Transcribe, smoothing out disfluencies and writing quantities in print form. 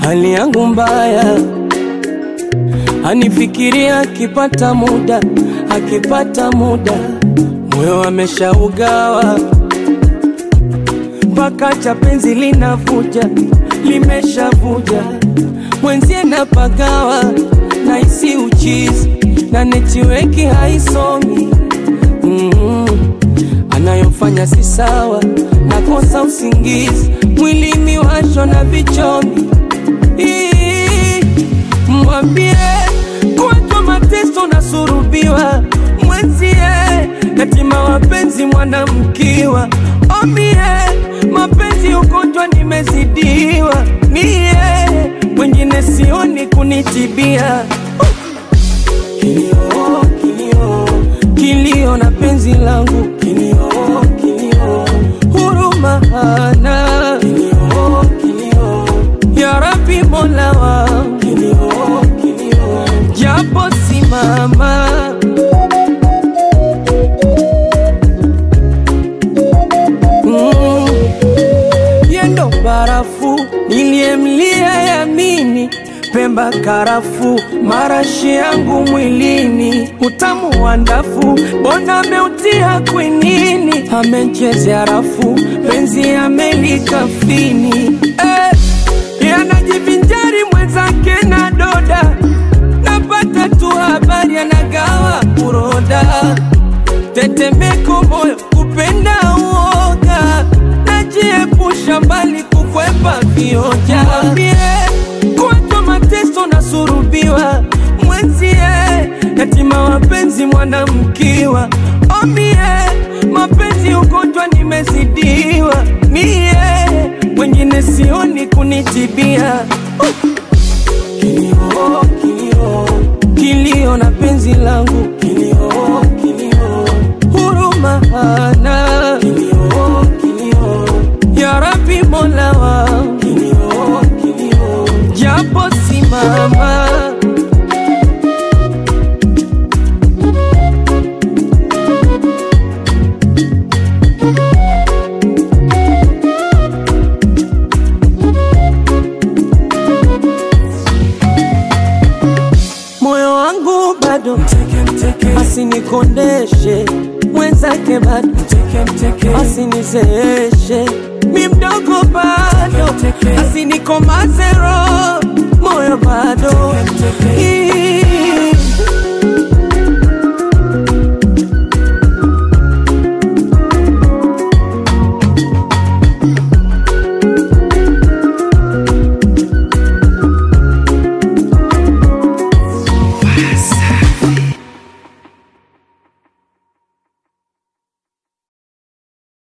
hali yangu mbaya. Anifikiria akipata muda, akipata muda. Moyo ameshaugawa, mpaka cha penzi linavuja, limeshavuja. Mwenzie napagawa, naisi uchizi, na netiweki haisomi. Anayofanya si sawa, nakosa usingizi, mwili miwasho na vichomi. Mwambie kuatwa mateso na surubiwa, mwenzie yatima wapenzi mwanamkiwa. Omie mapenzi ugonjwa nimezidiwa, mie mwingine sioni kunitibia. Kilio, kilio, kilio na penzi langu. Kilio, kilio, huruma hana. Kilio, kilio, ya Rabbi Mola wangu. Kilio, kilio, japo simama. Yendo barafu niliyemlia yamini, Pemba karafu marashi yangu mwilini. Utamu wa ndafu bona ameutia kwinini, amechezea rafu penzi amelikafini. Anajivinjari mwenzake na doda, napata tu habari anagawa kuroda. Tetemeko moyo kupenda uoga, najiepusha mbali kukwepa vioja. Kuatwa mateso na surubiwa, mwenzie yatima wapenzi mwanamkiwa. Omie mapenzi ugonjwa nimezidiwa, mie mwingine sioni kunitibia. Kilio, kilio, kilio na penzi langu. Kilio, kilio, huruma hana. Kilio, kilio, ya Rabbi Mola wangu. Kilio, kilio, japo simama. Moyo wangu bado asinikondeshe, mwenzake bado asinizeeshe. Mi mdogo bado asinikomaze roho, moyo bado